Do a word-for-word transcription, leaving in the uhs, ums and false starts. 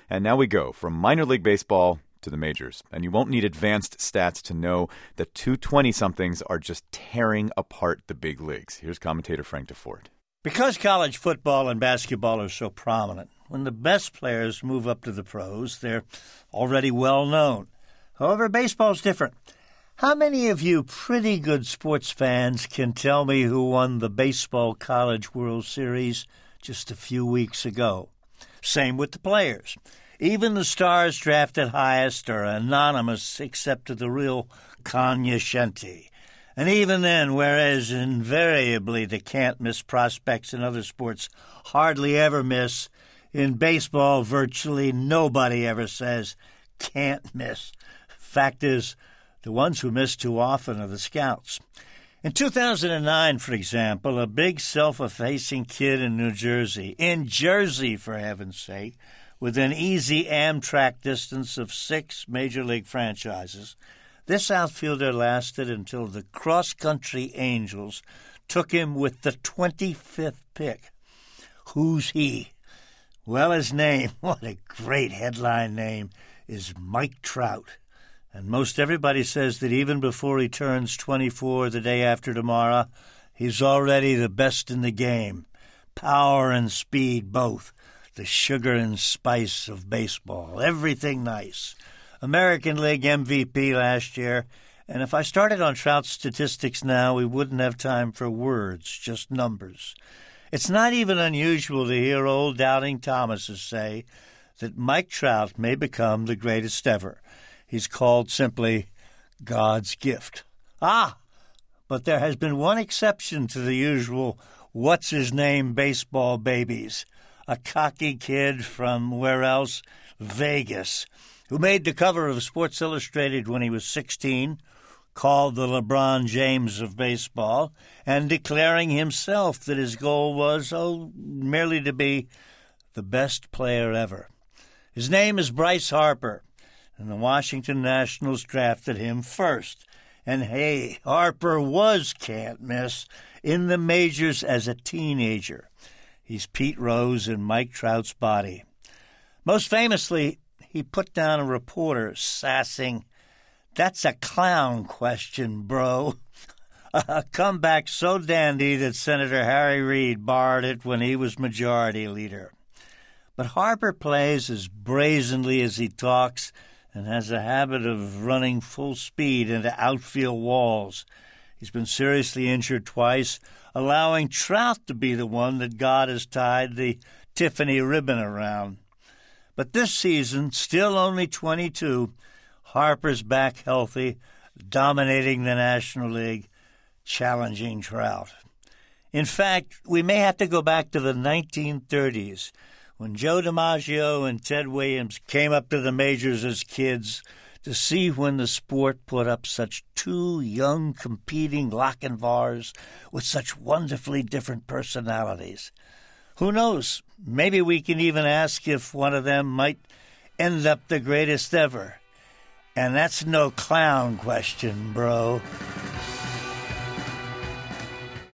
And now we go from minor league baseball to the majors. And you won't need advanced stats to know that two twenty-somethings are just tearing apart the big leagues. Here's commentator Frank DeFord. Because college football and basketball are so prominent, when the best players move up to the pros, they're already well known. However, baseball's different. How many of you pretty good sports fans can tell me who won the Baseball College World Series just a few weeks ago? Same with the players. Even the stars drafted highest are anonymous except to the real cognoscenti. And even then, whereas invariably the can't-miss prospects in other sports hardly ever miss, in baseball virtually nobody ever says can't miss. Fact is, the ones who miss too often are the scouts. In two thousand nine, for example, a big self-effacing kid in New Jersey, in Jersey for heaven's sake, within easy Amtrak distance of six major league franchises, this outfielder lasted until the cross-country Angels took him with the twenty-fifth pick. Who's he? Well, his name, what a great headline name, is Mike Trout. And most everybody says that even before he turns twenty-four the day after tomorrow, he's already the best in the game. Power and speed both. The sugar and spice of baseball. Everything nice. American League M V P last year. And if I started on Trout's statistics now, we wouldn't have time for words, just numbers. It's not even unusual to hear old Doubting Thomases say that Mike Trout may become the greatest ever. He's called simply God's gift. Ah, but there has been one exception to the usual what's-his-name baseball babies. A cocky kid from, where else? Vegas, who made the cover of Sports Illustrated when he was sixteen, called the LeBron James of baseball, and declaring himself that his goal was, oh, merely to be the best player ever. His name is Bryce Harper. And the Washington Nationals drafted him first. And hey, Harper was can't miss in the majors as a teenager. He's Pete Rose in Mike Trout's body. Most famously, he put down a reporter sassing, "That's a clown question, bro." A comeback so dandy that Senator Harry Reid barred it when he was majority leader. But Harper plays as brazenly as he talks, and has a habit of running full speed into outfield walls. He's been seriously injured twice, allowing Trout to be the one that God has tied the Tiffany ribbon around. But this season, still only twenty-two, Harper's back healthy, dominating the National League, challenging Trout. In fact, we may have to go back to the nineteen thirties, when Joe DiMaggio and Ted Williams came up to the majors as kids to see when the sport put up such two young competing Lochinvars with such wonderfully different personalities. Who knows? Maybe we can even ask if one of them might end up the greatest ever. And that's no clown question, bro.